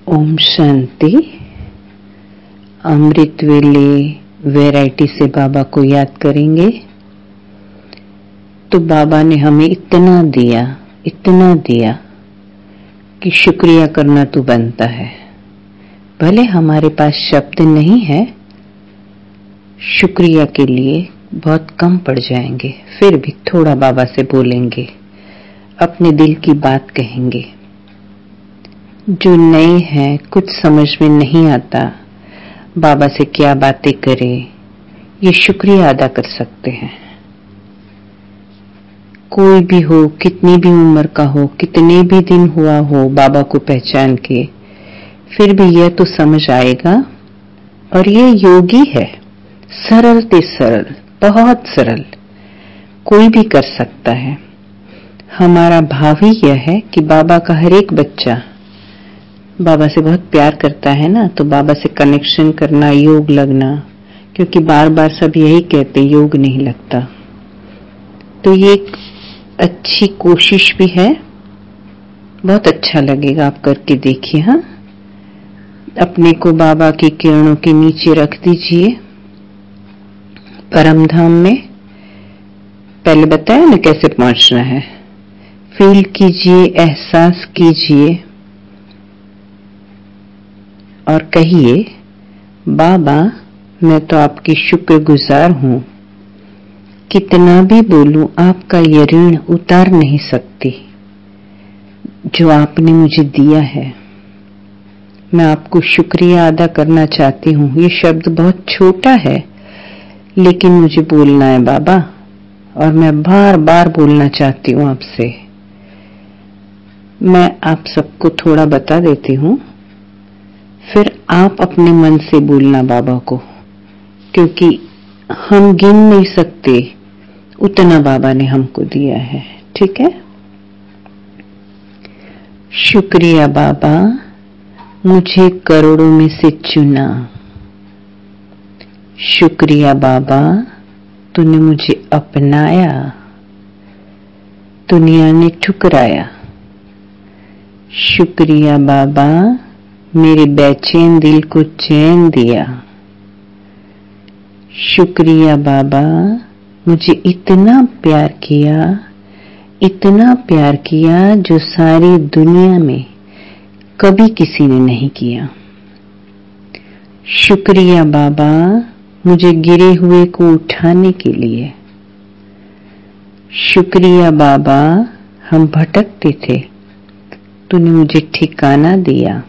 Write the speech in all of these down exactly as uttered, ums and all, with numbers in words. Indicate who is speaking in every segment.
Speaker 1: ओम शांति। अमृत वेले वैरायटी से बाबा को याद करेंगे। तो बाबा ने हमें इतना दिया इतना दिया कि शुक्रिया करना तो बनता है। भले हमारे पास शब्द नहीं है, शुक्रिया के लिए बहुत कम पड़ जाएंगे, फिर भी थोड़ा बाबा से बोलेंगे, अपने दिल की बात कहेंगे। जो नए हैं, कुछ समझ में नहीं आता बाबा से क्या बातें करें, ये शुक्रिया अदा कर सकते हैं। कोई भी हो, कितनी भी उम्र का हो, कितने भी दिन हुआ हो बाबा को पहचान के, फिर भी यह तो समझ आएगा। और ये योगी है, सरल ते सरल, बहुत सरल, कोई भी कर सकता है। हमारा भाव ही यह है कि बाबा का हर एक बच्चा बाबा से बहुत प्यार करता है ना, तो बाबा से कनेक्शन करना, योग लगना, क्योंकि बार बार सब यही कहते योग नहीं लगता। तो ये एक अच्छी कोशिश भी है, बहुत अच्छा लगेगा, आप करके देखिए। हाँ, अपने को बाबा की किरणों के नीचे रख दीजिए, परम धाम में। पहले बताया ना कैसे पहुंचना है। फील कीजिए, एहसास कीजिए और कहिए, बाबा मैं तो आपकी शुक्रगुजार हूं। कितना भी बोलूं आपका ये ऋण उतार नहीं सकती जो आपने मुझे दिया है। मैं आपको शुक्रिया अदा करना चाहती हूं। ये शब्द बहुत छोटा है, लेकिन मुझे बोलना है बाबा, और मैं बार बार बोलना चाहती हूं आपसे। मैं आप सबको थोड़ा बता देती हूं, फिर आप अपने मन से बोलना बाबा को, क्योंकि हम गिन नहीं सकते उतना बाबा ने हमको दिया है। ठीक है। शुक्रिया बाबा, मुझे करोड़ों में से चुना। शुक्रिया बाबा, तूने मुझे अपनाया, दुनिया ने ठुकराया। शुक्रिया बाबा, मेरे बेचैन दिल को चैन दिया। शुक्रिया बाबा, मुझे इतना प्यार किया, इतना प्यार किया जो सारी दुनिया में कभी किसी ने नहीं किया। शुक्रिया बाबा, मुझे गिरे हुए को उठाने के लिए। शुक्रिया बाबा, हम भटकते थे, तूने मुझे ठिकाना दिया।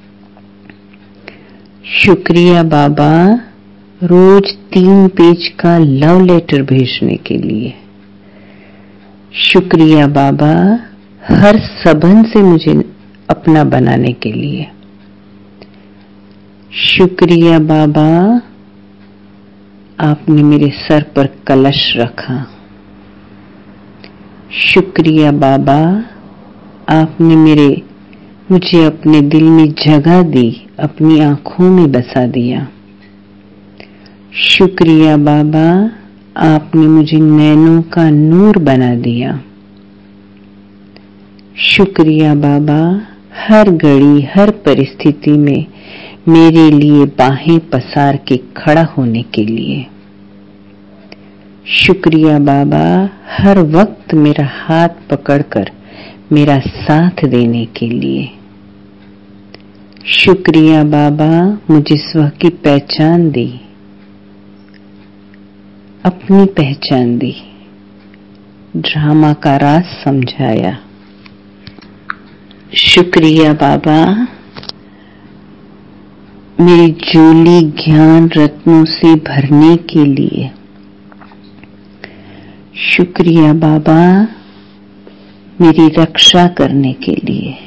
Speaker 1: शुक्रिया बाबा, रोज तीन पेज का लव लेटर भेजने के लिए। शुक्रिया बाबा, हर संबंध से मुझे अपना बनाने के लिए। शुक्रिया बाबा, आपने मेरे सर पर कलश रखा। शुक्रिया बाबा, आपने मेरे मुझे अपने दिल में जगह दी, अपनी आंखों में बसा दिया। शुक्रिया बाबा, आपने मुझे नैनों का नूर बना दिया। शुक्रिया बाबा, हर घड़ी हर परिस्थिति में मेरे लिए बाहें पसार के खड़ा होने के लिए। शुक्रिया बाबा, हर वक्त मेरा हाथ पकड़कर मेरा साथ देने के लिए। शुक्रिया बाबा, मुझे स्व की पहचान दी, अपनी पहचान दी, ड्रामा का राज समझाया। शुक्रिया बाबा, मेरी झोली ज्ञान रत्नों से भरने के लिए। शुक्रिया बाबा, मेरी रक्षा करने के लिए।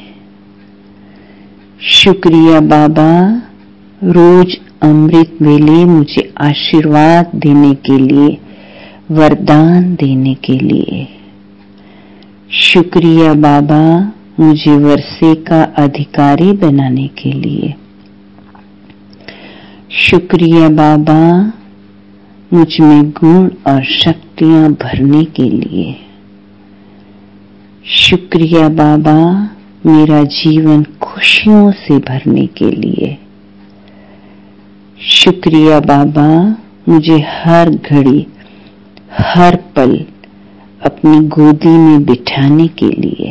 Speaker 1: शुक्रिया बाबा, रोज अमृत वेले मुझे आशीर्वाद देने के लिए, वरदान देने के लिए। शुक्रिया बाबा, मुझे वर्षे का अधिकारी बनाने के लिए। शुक्रिया बाबा, मुझ में गुण और शक्तियां भरने के लिए। शुक्रिया बाबा, मेरा जीवन खुशियों से भरने के लिए। शुक्रिया बाबा, मुझे हर घड़ी हर पल अपनी गोदी में बिठाने के लिए।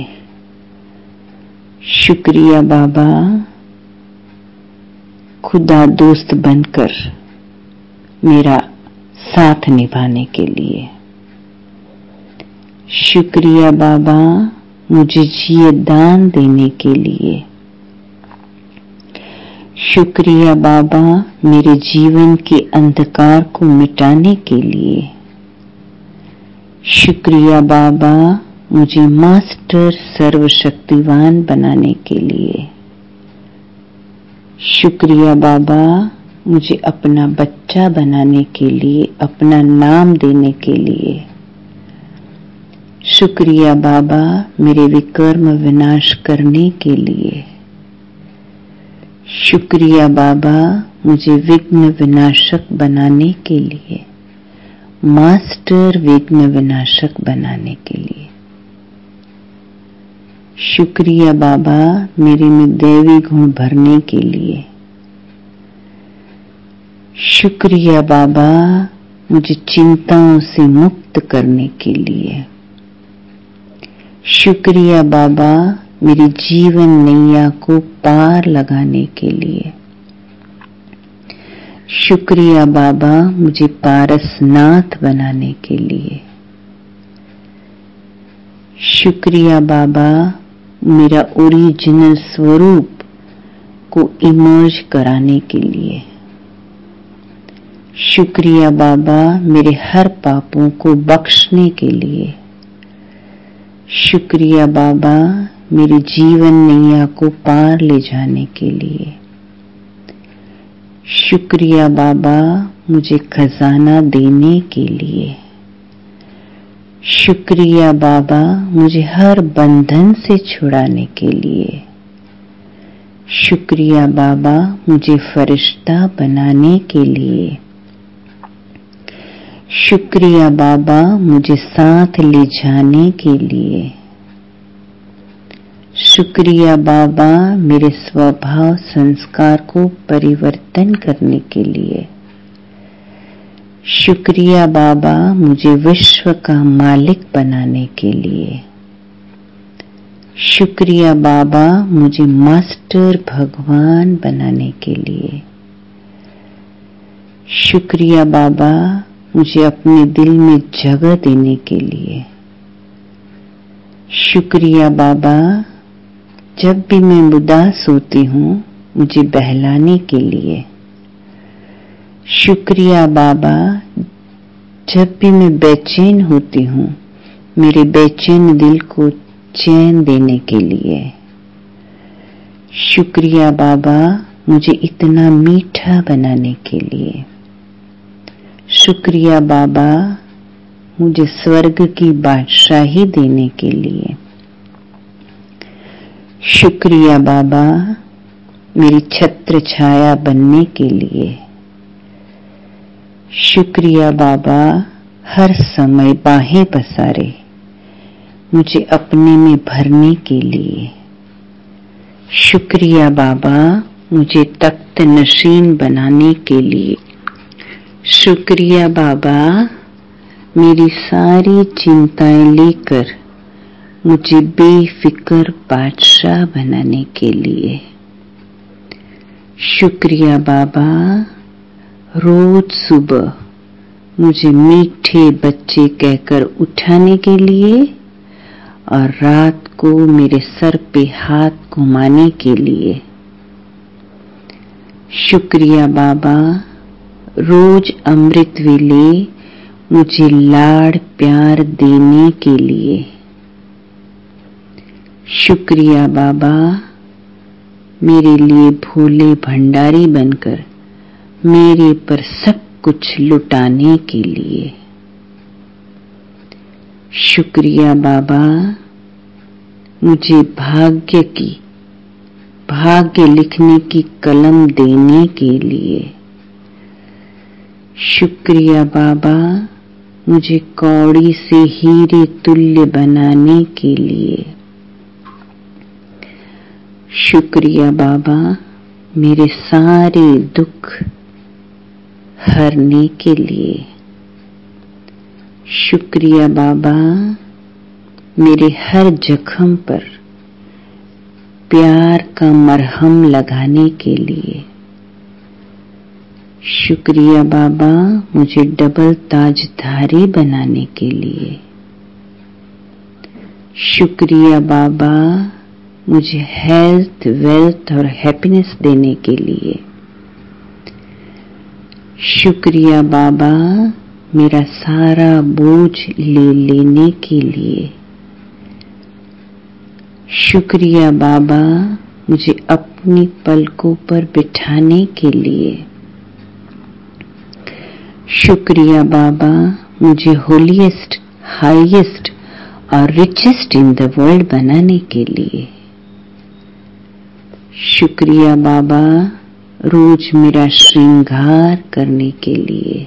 Speaker 1: शुक्रिया बाबा, खुदा दोस्त बनकर मेरा साथ निभाने के लिए। शुक्रिया बाबा, मुझे जिए दान देने के लिए। शुक्रिया बाबा, मेरे जीवन के अंधकार को मिटाने के लिए। शुक्रिया बाबा, मुझे मास्टर सर्वशक्तिवान बनाने के लिए। शुक्रिया बाबा, मुझे अपना बच्चा बनाने के लिए, अपना नाम देने के लिए। शुक्रिया बाबा, मेरे विकर्म विनाश करने के लिए। शुक्रिया बाबा, मुझे विघ्न विनाशक बनाने के लिए, मास्टर विघ्न विनाशक बनाने के लिए। शुक्रिया बाबा, मेरे में दैवी गुण भरने के लिए। शुक्रिया बाबा, मुझे चिंताओं से मुक्त करने के लिए। शुक्रिया बाबा, मेरी जीवन नैया को पार लगाने के लिए। शुक्रिया बाबा, मुझे पारसनाथ बनाने के लिए। शुक्रिया बाबा, मेरा ओरिजिनल स्वरूप को इमर्ज कराने के लिए। शुक्रिया बाबा, मेरे हर पापों को बख्शने के लिए। शुक्रिया बाबा, मेरी जीवन नैया को पार ले जाने के लिए। शुक्रिया बाबा, मुझे खजाना देने के लिए। शुक्रिया बाबा, मुझे हर बंधन से छुड़ाने के लिए। शुक्रिया बाबा, मुझे फरिश्ता बनाने के लिए। शुक्रिया बाबा, मुझे साथ ले जाने के लिए। शुक्रिया बाबा, मेरे स्वभाव संस्कार को परिवर्तन करने के लिए। शुक्रिया बाबा, मुझे विश्व का मालिक बनाने के लिए। शुक्रिया बाबा, मुझे मास्टर भगवान बनाने के लिए। शुक्रिया बाबा, मुझे अपने दिल में जगह देने के लिए। शुक्रिया बाबा, जब भी मैं उदास होती हूँ मुझे बहलाने के लिए। शुक्रिया बाबा, जब भी मैं बेचैन होती हूँ मेरे बेचैन दिल को चैन देने के लिए। शुक्रिया बाबा, मुझे इतना मीठा बनाने के लिए। शुक्रिया बाबा, मुझे स्वर्ग की बादशाही देने के लिए। शुक्रिया बाबा, मेरी छत्र छाया बनने के लिए। शुक्रिया बाबा, हर समय बाहें पसारे मुझे अपने में भरने के लिए। शुक्रिया बाबा, मुझे तख्त नशीन बनाने के लिए। शुक्रिया बाबा, मेरी सारी चिंताएं लेकर मुझे बेफिक्र बादशाह बनाने के लिए। शुक्रिया बाबा, रोज सुबह मुझे मीठे बच्चे कहकर उठाने के लिए और रात को मेरे सर पे हाथ घुमाने के लिए। शुक्रिया बाबा, रोज अमृत वेले मुझे लाड़ प्यार देने के लिए। शुक्रिया बाबा, मेरे लिए भोले भंडारी बनकर मेरे पर सब कुछ लुटाने के लिए। शुक्रिया बाबा, मुझे भाग्य की भाग्य लिखने की कलम देने के लिए। शुक्रिया बाबा, मुझे कौड़ी से हीरे तुल्य बनाने के लिए। शुक्रिया बाबा मेरे सारे दुख हरने के लिए। शुक्रिया बाबा मेरे हर जख्म पर प्यार का मरहम लगाने के लिए। शुक्रिया बाबा मुझे डबल ताजधारी बनाने के लिए। शुक्रिया बाबा मुझे हेल्थ, वेल्थ और हैप्पीनेस देने के लिए। शुक्रिया बाबा मेरा सारा बोझ ले लेने के लिए। शुक्रिया बाबा मुझे अपनी पलकों पर बिठाने के लिए। शुक्रिया बाबा मुझे होलीएस्ट, हाईएस्ट और रिचेस्ट इन द वर्ल्ड बनाने के लिए। शुक्रिया बाबा रोज मेरा श्रृंगार करने के लिए।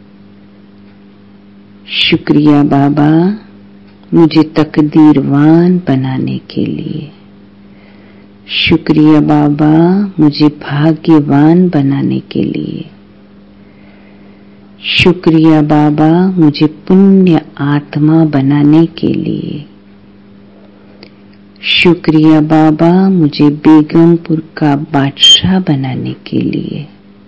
Speaker 1: शुक्रिया बाबा मुझे तकदीरवान बनाने के लिए। शुक्रिया बाबा मुझे भाग्यवान बनाने के लिए। शुक्रिया बाबा मुझे पुण्य आत्मा बनाने के लिए। शुक्रिया बाबा मुझे बेगमपुर का बादशाह बनाने के लिए।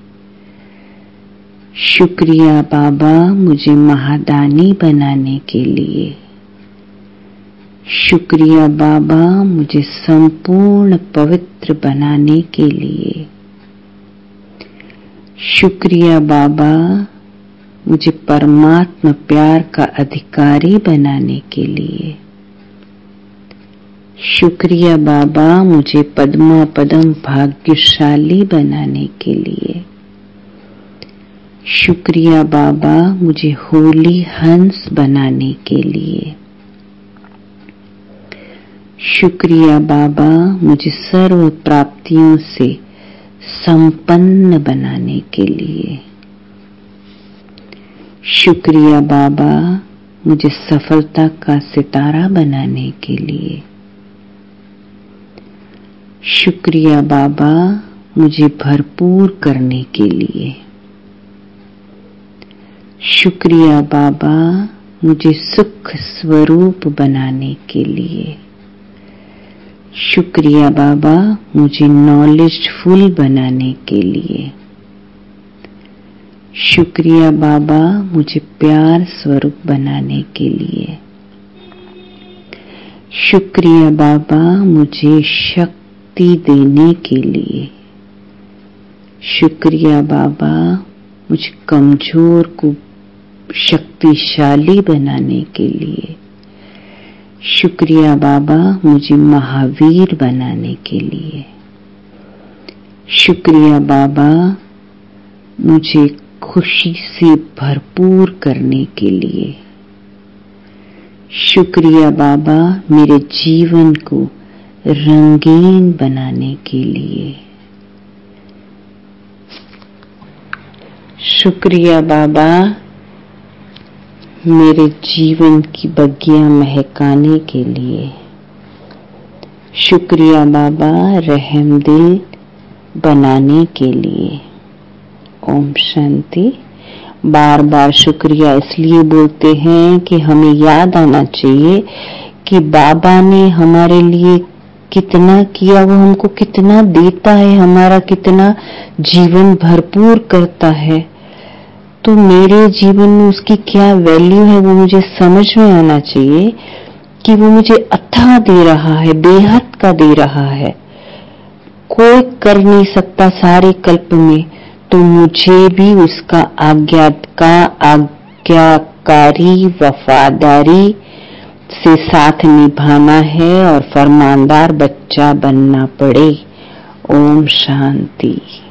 Speaker 1: शुक्रिया बाबा मुझे महादानी बनाने के लिए। शुक्रिया बाबा मुझे संपूर्ण पवित्र बनाने के लिए। शुक्रिया बाबा मुझे परमात्मा प्यार का अधिकारी बनाने के लिए। शुक्रिया बाबा मुझे पद्मा पदम भाग्यशाली बनाने के लिए। शुक्रिया बाबा मुझे होली हंस बनाने के लिए। शुक्रिया बाबा मुझे सर्व प्राप्तियों से संपन्न बनाने के लिए। शुक्रिया बाबा मुझे सफलता का सितारा बनाने के लिए। शुक्रिया बाबा मुझे भरपूर करने के लिए। शुक्रिया बाबा मुझे सुख स्वरूप बनाने के लिए। शुक्रिया बाबा मुझे नॉलेजफुल बनाने के लिए। शुक्रिया बाबा मुझे प्यार स्वरूप बनाने के लिए। शुक्रिया बाबा मुझे शक्ति देने के लिए। शुक्रिया बाबा मुझे कमजोर को शक्तिशाली बनाने के लिए। शुक्रिया बाबा मुझे महावीर बनाने के लिए। शुक्रिया बाबा मुझे खुशी से भरपूर करने के लिए। शुक्रिया बाबा मेरे जीवन को रंगीन बनाने के लिए। शुक्रिया बाबा मेरे जीवन की बगियां महकाने के लिए। शुक्रिया बाबा रहमदिल बनाने के लिए। ओम शांति। बार बार शुक्रिया इसलिए बोलते हैं कि हमें याद आना चाहिए कि बाबा ने हमारे लिए कितना किया, वो हमको कितना देता है, हमारा कितना जीवन भरपूर करता है। तो मेरे जीवन में उसकी क्या वैल्यू है वो मुझे समझ में आना चाहिए कि वो मुझे अथाह दे रहा है, बेहद का दे रहा है। कोई कर नहीं सकता सारे कल्प में, तो मुझे भी उसका आज्ञा का आज्ञाकारी वफादारी से साथ निभाना है और फरमानदार बच्चा बनना पड़े। ओम शांति।